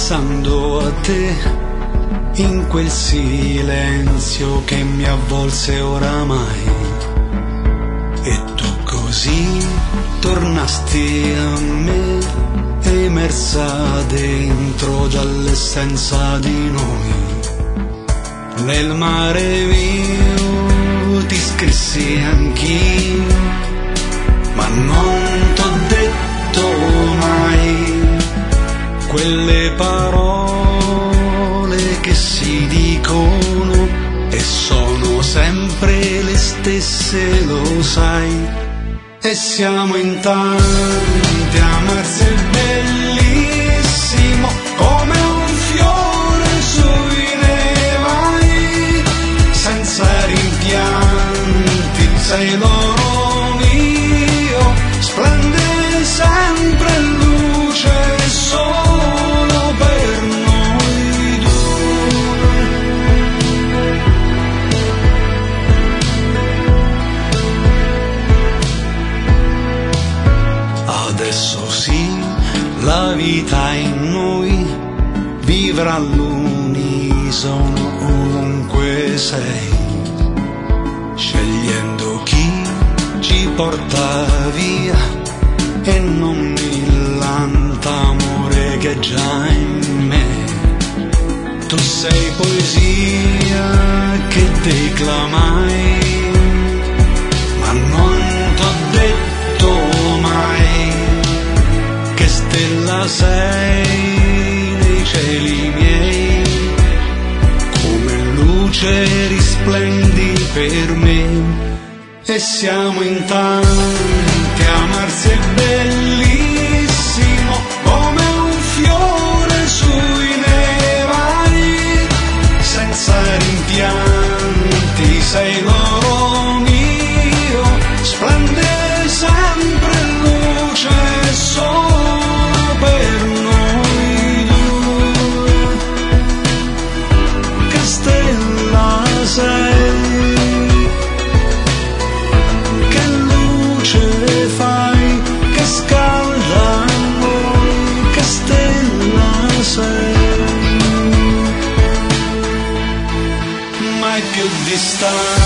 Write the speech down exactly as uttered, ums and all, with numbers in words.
pensando a te, in quel silenzio che mi avvolse oramai. E tu così tornasti a me, emersa dentro già l'essenza di noi. Nel mare mio ti scrissi anch'io, ma non t'ho detto mai quelle parole che si dicono e sono sempre le stesse, lo sai. E siamo in tanti, amarsi è bellissimo come un fiore sui nevai, senza rimpianti, sei l'oro mio, splende sempre luce solo per noi due. Adesso sì, la vita in noi vivrà all'unisono ovunque sei, scegliendo chi ci porta via e non millant'amore che è già in me. Tu sei poesia che declamai, ma non t'ho detto mai che stella sei nei cieli miei, come luce risplendi per me. E siamo in tanti, amarsi è bellissimo come un fiore sui nevai, senza rimpianti, sei l'oro mio, splende sempre luce solo per noi due. Che stella sei, che luce fai, che scalda noi, che stella sei. Mai più distante